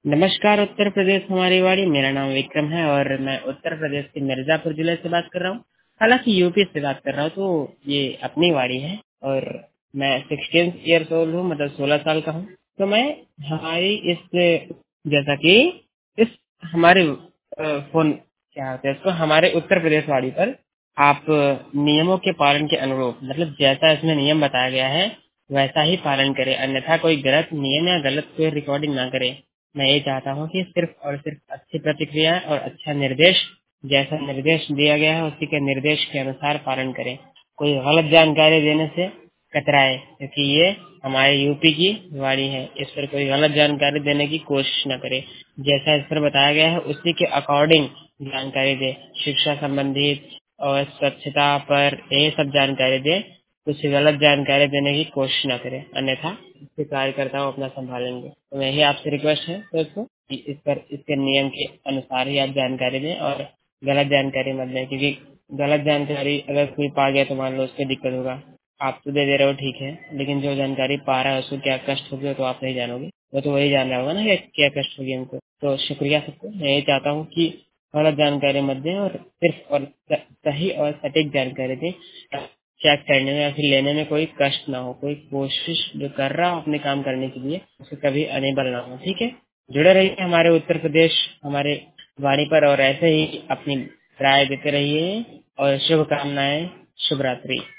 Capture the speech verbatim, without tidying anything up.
नमस्कार उत्तर प्रदेश हमारी वाड़ी। मेरा नाम विक्रम है और मैं उत्तर प्रदेश के मिर्जापुर जिले से बात कर रहा हूँ। हालांकि यूपी से बात कर रहा हूँ, तो ये अपनी वाड़ी है और मैं सिक्सटीन ईयर्स ओल्ड हूँ, मतलब सोलह साल का हूँ। तो मैं हमारी इस जैसा कि इस हमारे अ, फोन क्या होता है इसको, हमारे उत्तर प्रदेश वाड़ी पर आप नियमों के पालन के अनुरूप, मतलब जैसा इसमें नियम बताया गया है वैसा ही पालन करें, अन्यथा कोई गलत नियम या गलत कोई रिकॉर्डिंग ना करें। मैं ये चाहता हूँ कि सिर्फ और सिर्फ अच्छी प्रतिक्रिया और अच्छा निर्देश, जैसा निर्देश दिया गया है उसी के निर्देश के अनुसार पालन करें। कोई गलत जानकारी देने से कतराए, क्योंकि ये हमारे यूपी की वाणी है। इस पर कोई गलत जानकारी देने की कोशिश न करें। जैसा इस पर बताया गया है उसी के अकॉर्डिंग जानकारी दे। शिक्षा संबंधित और स्वच्छता पर ये सब जानकारी दे। कुछ गलत जानकारी देने की कोशिश न करें, अन्यथा इसके कार्यकर्ता अपना संभालेंगे। तो यही आपसे रिक्वेस्ट है दोस्तों कि इस पर इसके नियम के अनुसार ही आप जानकारी दें और गलत जानकारी मत दें, क्योंकि गलत जानकारी अगर कोई पा गया तो मान लो उसको दिक्कत होगा। आप तो दे दे रहे हो ठीक है, लेकिन जो जानकारी पा रहा है उसको क्या कष्ट होगी तो आप नहीं जानोगे, वो तो वही जान रहा होगा ना कि क्या कष्ट होगी हमको। तो शुक्रिया सबको। मैं ये चाहता हूँ कि गलत जानकारी मत दें और सिर्फ और स- सही और सटीक जानकारी दें। चेक करने में या फिर लेने में कोई कष्ट ना हो। कोई कोशिश जो कर रहा हो अपने काम करने के लिए उसे कभी अनेबल ना हो। ठीक है, जुड़े रहिए हमारे उत्तर प्रदेश हमारे वाणी पर और ऐसे ही अपनी राय देते रहिए और शुभकामनाएं। शुभ रात्रि।